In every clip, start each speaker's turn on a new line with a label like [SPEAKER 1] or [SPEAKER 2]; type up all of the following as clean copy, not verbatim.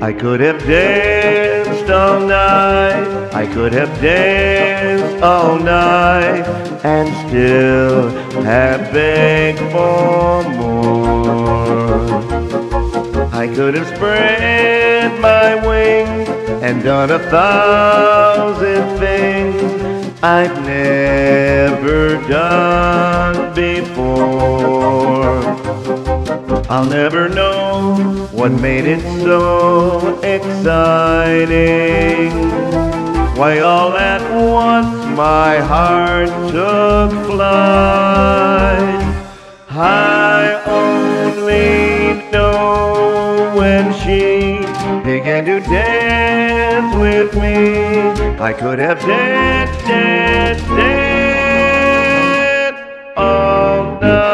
[SPEAKER 1] I could have danced all night, I could have danced all night, and still have begged for more. I could have spread my wings and done 1,000 things I've never done before. I'll never know what made it so exciting, why all at once my heart took flight. I only know when she began to dance with me, I could have danced, danced, danced all night.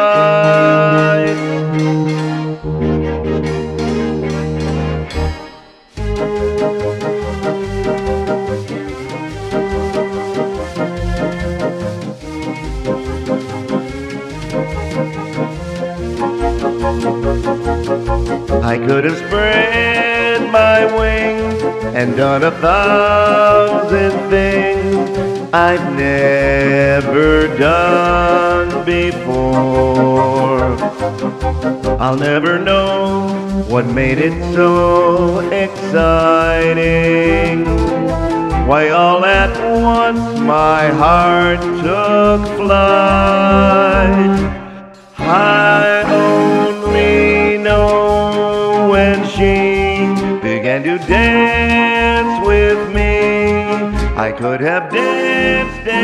[SPEAKER 1] I could have spread my wings and done 1,000 things I've never done before. I'll never know what made it so exciting, why all at once my heart took flight. I only know when she began to dance with me, I could have danced, danced